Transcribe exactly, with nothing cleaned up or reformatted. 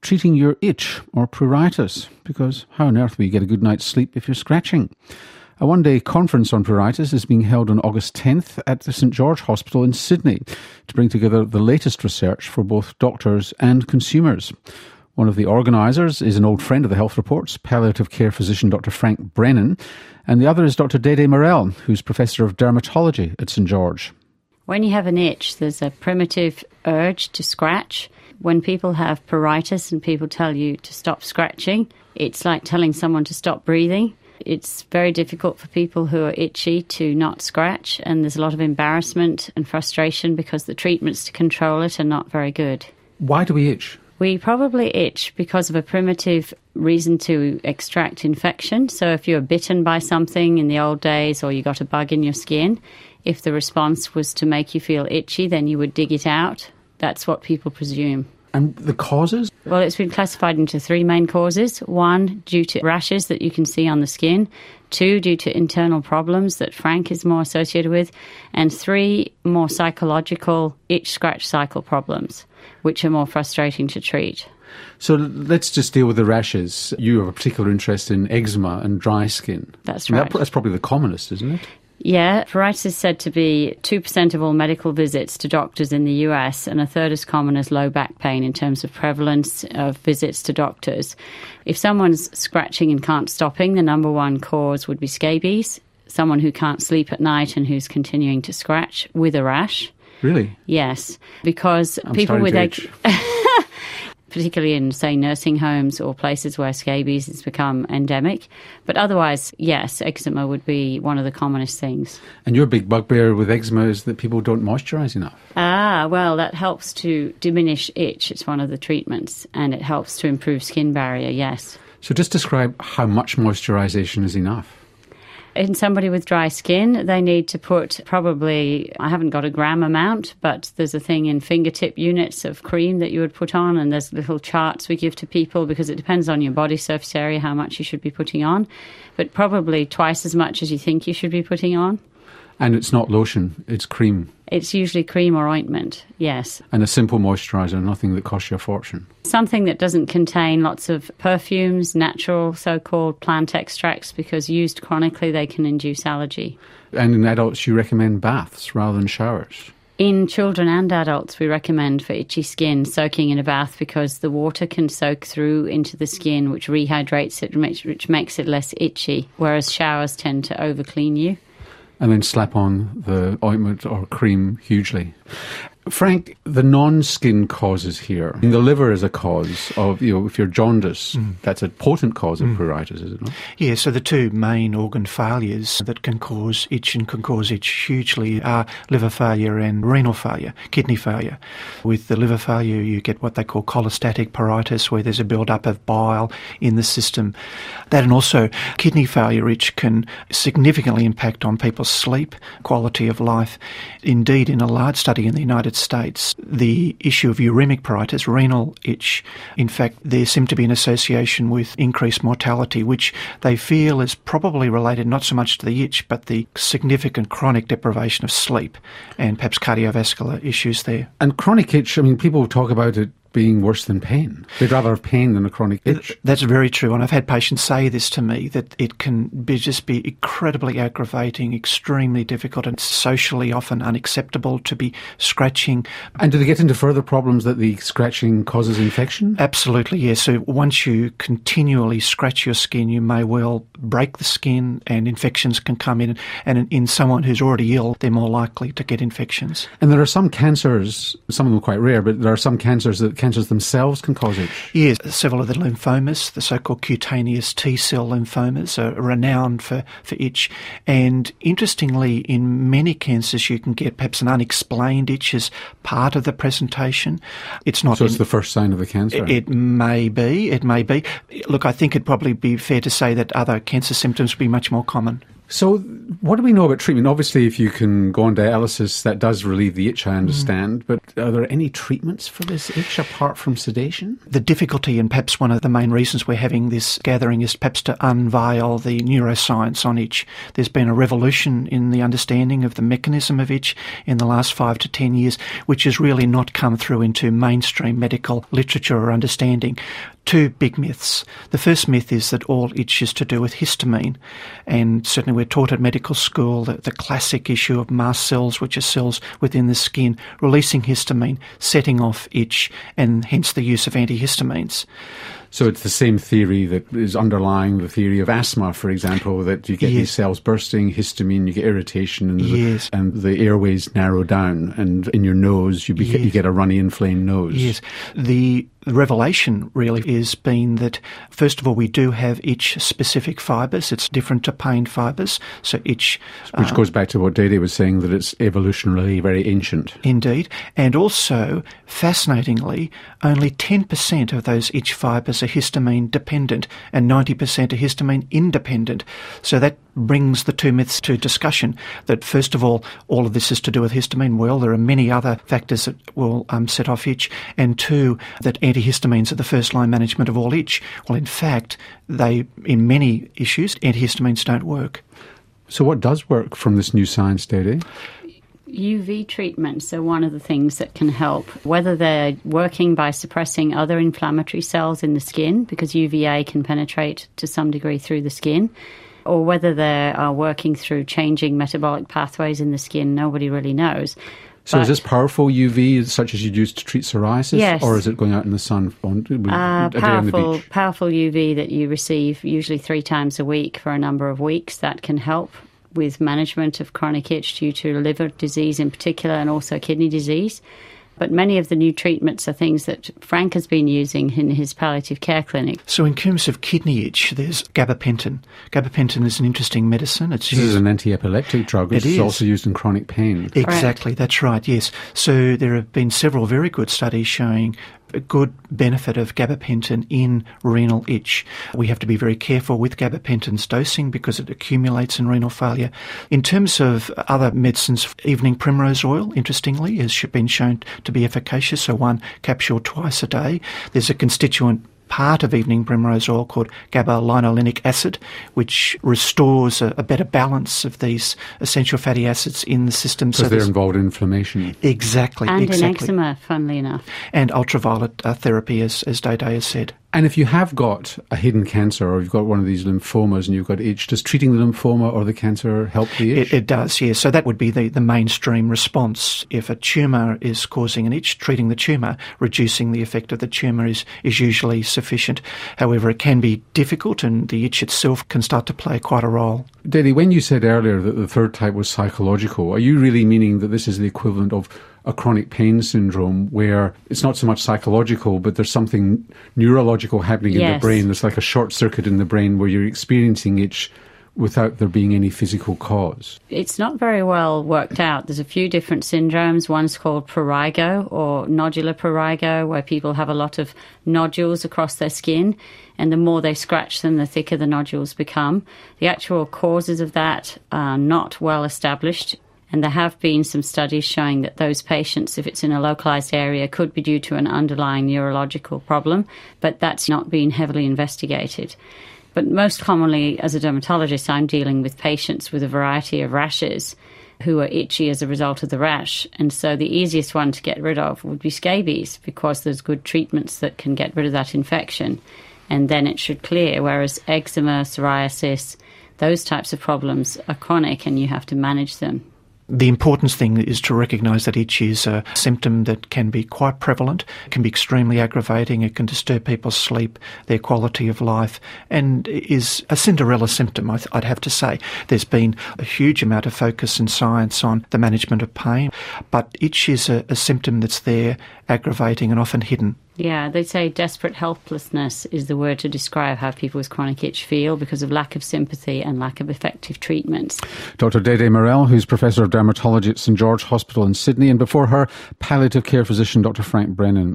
treating your itch or pruritus, because how on earth will you get a good night's sleep if you're scratching? A one-day conference on pruritus is being held on August tenth at the St George Hospital in Sydney to bring together the latest research for both doctors and consumers. One of the organisers is an old friend of the Health Report's, palliative care physician Doctor Frank Brennan, and the other is Doctor Dede Morel, who's Professor of Dermatology at St George. When you have an itch, there's a primitive urge to scratch. When people have pruritus and people tell you to stop scratching, it's like telling someone to stop breathing. It's very difficult for people who are itchy to not scratch, and there's a lot of embarrassment and frustration because the treatments to control it are not very good. Why do we itch? We probably itch because of a primitive reason to extract infection. So if you were bitten by something in the old days or you got a bug in your skin, if the response was to make you feel itchy, then you would dig it out. That's what people presume. And the causes? Well, it's been classified into three main causes. One, due to rashes that you can see on the skin. Two, due to internal problems that Frank is more associated with. And three, more psychological itch-scratch cycle problems, which are more frustrating to treat. So let's just deal with the rashes. You have a particular interest in eczema and dry skin. That's right. That's probably the commonest, isn't it? Yeah, pruritus is said to be two percent of all medical visits to doctors in the U S and a third as common as low back pain in terms of prevalence of visits to doctors. If someone's scratching and can't stopping, the number one cause would be scabies, someone who can't sleep at night and who's continuing to scratch with a rash. Really? Yes, because I'm people with eczema, particularly in, say, nursing homes or places where scabies has become endemic. But otherwise, yes, eczema would be one of the commonest things. And your big bugbear with eczema is that people don't moisturise enough. Ah, well, that helps to diminish itch. It's one of the treatments, and it helps to improve skin barrier, yes. So just describe how much moisturisation is enough. In somebody with dry skin, they need to put probably, I haven't got a gram amount, but there's a thing in fingertip units of cream that you would put on, and there's little charts we give to people because it depends on your body surface area how much you should be putting on, but probably twice as much as you think you should be putting on. And it's not lotion, it's cream. It's usually cream or ointment, yes. And a simple moisturiser, nothing that costs you a fortune. Something that doesn't contain lots of perfumes, natural so-called plant extracts, because used chronically they can induce allergy. And in adults you recommend baths rather than showers. In children and adults we recommend for itchy skin soaking in a bath because the water can soak through into the skin, which rehydrates it, which makes it less itchy, whereas showers tend to over-clean you. And then slap on the ointment or cream hugely. Frank, the non-skin causes here. Mm. The liver is a cause of, you know, if you're jaundice, mm. that's a potent cause of mm. pruritus, is it not? Yeah, so the two main organ failures that can cause itch and can cause itch hugely are liver failure and renal failure, kidney failure. With the liver failure, you get what they call cholestatic pruritus, where there's a build-up of bile in the system. That and also kidney failure itch can significantly impact on people's sleep, quality of life. Indeed, in a large study in the United States, the issue of uremic pruritus, renal itch, in fact, there seemed to be an association with increased mortality, which they feel is probably related not so much to the itch, but the significant chronic deprivation of sleep and perhaps cardiovascular issues there. And chronic itch, I mean, people talk about it being worse than pain. They'd rather have pain than a chronic itch. That's very true, and I've had patients say this to me, that it can be just be incredibly aggravating, extremely difficult, and socially often unacceptable to be scratching. And do they get into further problems that the scratching causes infection? Absolutely, yes. So once you continually scratch your skin, you may well break the skin and infections can come in, and in someone who's already ill, they're more likely to get infections. And there are some cancers, some of them are quite rare, but there are some cancers that cancers themselves can cause itch? Yes, several of the lymphomas, the so-called cutaneous T-cell lymphomas, are renowned for, for itch. And interestingly, in many cancers you can get perhaps an unexplained itch as part of the presentation. It's not. So it's in, the first sign of the cancer? It, it may be, it may be. Look, I think it'd probably be fair to say that other cancer symptoms would be much more common. So what do we know about treatment? Obviously, if you can go on dialysis, that does relieve the itch, I understand. Mm. But are there any treatments for this itch apart from sedation? The difficulty, and perhaps one of the main reasons we're having this gathering, is perhaps to unveil the neuroscience on itch. There's been a revolution in the understanding of the mechanism of itch in the last five to ten years, which has really not come through into mainstream medical literature or understanding. Two big myths. The first myth is that all itch is to do with histamine, and certainly we're taught at medical school that the classic issue of mast cells, which are cells within the skin, releasing histamine, setting off itch, and hence the use of antihistamines. So it's the same theory that is underlying the theory of asthma, for example, that you get yes. these cells bursting, histamine, you get irritation, and, yes. the, and the airways narrow down, and in your nose you, beca- yes. you get a runny, inflamed nose. Yes. The The revelation really has been that, first of all, we do have itch-specific fibres. It's different to pain fibres. So itch... Which uh, goes back to what Dede was saying, that it's evolutionarily very ancient. Indeed. And also, fascinatingly, only ten percent of those itch fibres are histamine-dependent and ninety percent are histamine-independent. So that brings the two myths to discussion, that first of all, all of this is to do with histamine. Well, there are many other factors that will um, set off itch. And two, that antihistamines are the first-line management of all itch. Well, in fact, they, in many issues, antihistamines don't work. So what does work from this new science, Dede? U V treatments are one of the things that can help, whether they're working by suppressing other inflammatory cells in the skin, because U V A can penetrate to some degree through the skin, or whether they are working through changing metabolic pathways in the skin. Nobody really knows. So but, is this powerful U V, such as you'd use to treat psoriasis? Yes. Or is it going out in the sun on, uh, a day powerful, on the beach? Powerful U V that you receive usually three times a week for a number of weeks. That can help with management of chronic itch due to liver disease in particular, and also kidney disease. But many of the new treatments are things that Frank has been using in his palliative care clinic. So in terms of kidney itch, there's gabapentin. Gabapentin is an interesting medicine. It's this used, is an anti-epileptic drug. It's it is. also used in chronic pain. Exactly, Correct. That's right, yes. So there have been several very good studies showing a good benefit of gabapentin in renal itch. We have to be very careful with gabapentin's dosing because it accumulates in renal failure. In terms of other medicines, evening primrose oil, interestingly, has been shown to be efficacious, so one capsule twice a day. There's a constituent part of evening primrose oil called GABA-linolenic acid, which restores a, a better balance of these essential fatty acids in the system. Because so they're involved in inflammation. Exactly. And exactly. in eczema, funnily enough. And ultraviolet uh, therapy, as, as Dede has said. And if you have got a hidden cancer, or you've got one of these lymphomas and you've got itch, does treating the lymphoma or the cancer help the itch? It, it does, yes. So that would be the, the mainstream response. If a tumour is causing an itch, treating the tumour, reducing the effect of the tumour is, is usually sufficient. However, it can be difficult, and the itch itself can start to play quite a role. Dede, when you said earlier that the third type was psychological, are you really meaning that this is the equivalent of a chronic pain syndrome, where it's not so much psychological, but there's something neurological happening yes. in the brain? There's like a short circuit in the brain where you're experiencing itch without there being any physical cause. It's not very well worked out. There's a few different syndromes. One's called prurigo, or nodular prurigo, where people have a lot of nodules across their skin, and the more they scratch them, the thicker the nodules become. The actual causes of that are not well established. And there have been some studies showing that those patients, if it's in a localised area, could be due to an underlying neurological problem, but that's not been heavily investigated. But most commonly, as a dermatologist, I'm dealing with patients with a variety of rashes who are itchy as a result of the rash. And so the easiest one to get rid of would be scabies, because there's good treatments that can get rid of that infection, and then it should clear, whereas eczema, psoriasis, those types of problems are chronic and you have to manage them. The important thing is to recognise that itch is a symptom that can be quite prevalent, can be extremely aggravating, it can disturb people's sleep, their quality of life, and is a Cinderella symptom, I'd have to say. There's been a huge amount of focus in science on the management of pain, but itch is a, a symptom that's there, aggravating and often hidden. Yeah, they say desperate helplessness is the word to describe how people with chronic itch feel because of lack of sympathy and lack of effective treatments. Doctor Dede Morel, who's Professor of Dermatology at St George Hospital in Sydney, and before her, palliative care physician Doctor Frank Brennan.